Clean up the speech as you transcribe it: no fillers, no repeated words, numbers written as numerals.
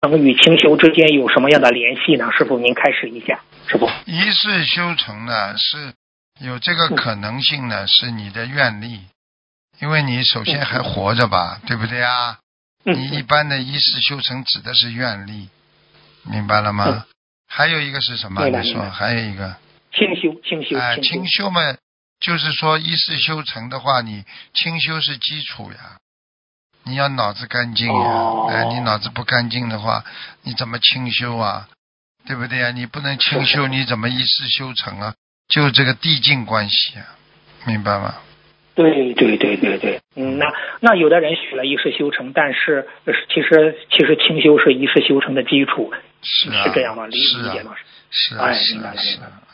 与清修之间有什么样的联系呢？师父您开始一下。师父， 一世修成呢是有这个可能性呢，是你的愿力，因为你首先还活着吧，对不对啊？你一般的一世修成指的是愿力，明白了吗？还有一个是什么？你说还有一个清修。 清修嘛，就是说一世修成的话，你清修是基础呀。你要脑子干净呀，你脑子不干净的话，你怎么清修啊？对不对呀？你不能清修，你怎么一世修成啊？就这个递进关系啊，明白吗？ 对。那有的人许了一世修成，但是其实清修是一世修成的基础， 是啊， 是这样吗？理解吗？ 是啊， 明白了。